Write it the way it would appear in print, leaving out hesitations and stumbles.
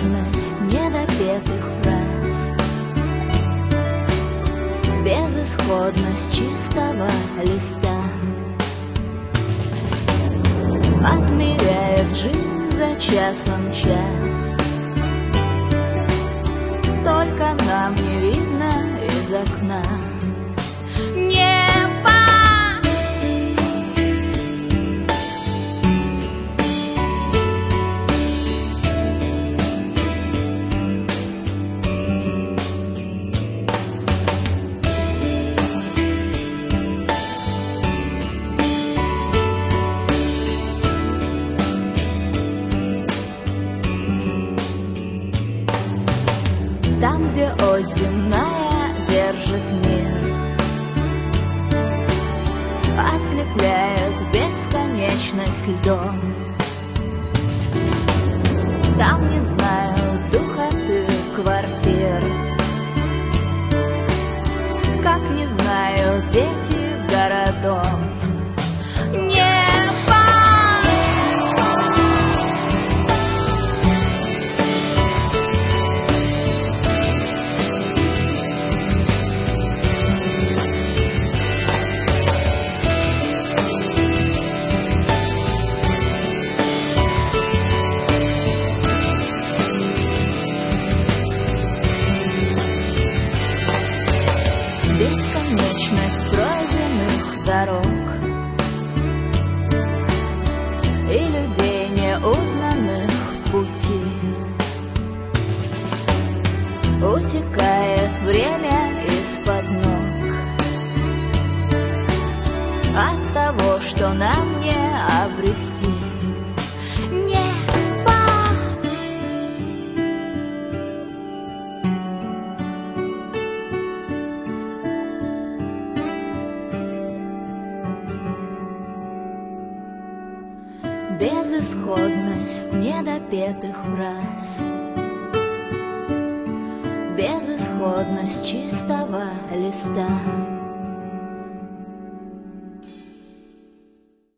безысходность недопетых фраз, безысходность чистого листа. Отмеряет жизнь за часом час, только нам не видно из окна небо. Там, где ось земная держит мир, ослепляет бесконечность льдов. Там не знают духоты квартир, как не знают дети городов. Бесконечность пройденных дорог и людей, неузнанных в пути. Утекает время из-под ног от того, что нам не обрести. Безысходность недопетых фраз, безысходность чистого листа.